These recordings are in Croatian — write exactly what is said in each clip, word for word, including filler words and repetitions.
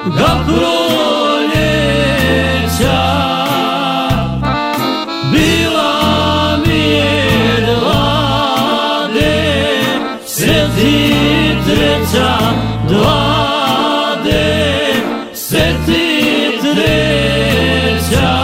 ga proljeća. Bila mi je dvade, seti treća, dvade, seti treća.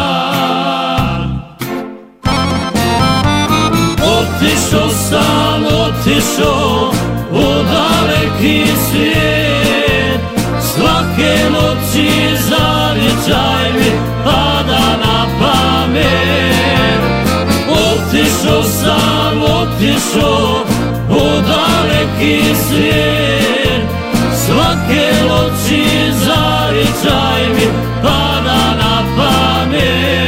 Otišao sam, otišao u daleki svijet, svake noći zavičaj mi pada na pamet. Otišao sam, otišao u daleki svijet, svake noći zavičaj mi pada na pamet.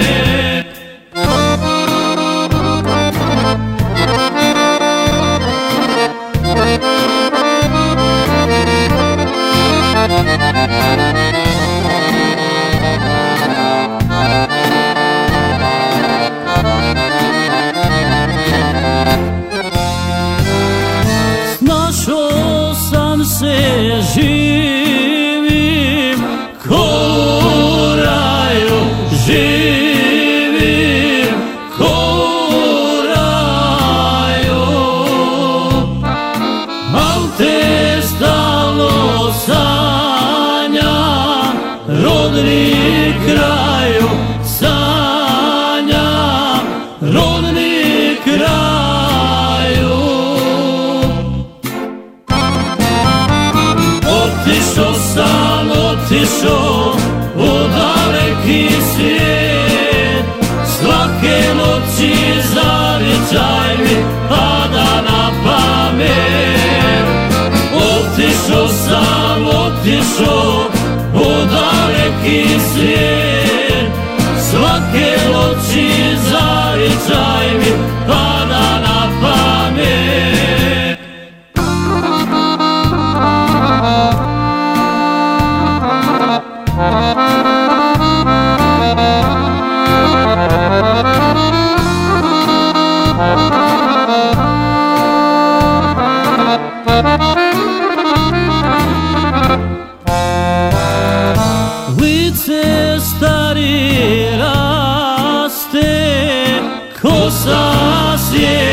Snašao sam se, živim ko u raju, živim ko u raju. Al te stalno sanjam, rodni kraju, sanjam, rodni kraju. Otišao sam, otišao u daleki svijet, svake noći zavičaj mi pada na pamet. Otišao sam, otišao u daleki svijet, svake noći zavičaj mi pada na pamet. Lice stari raste, kosa sje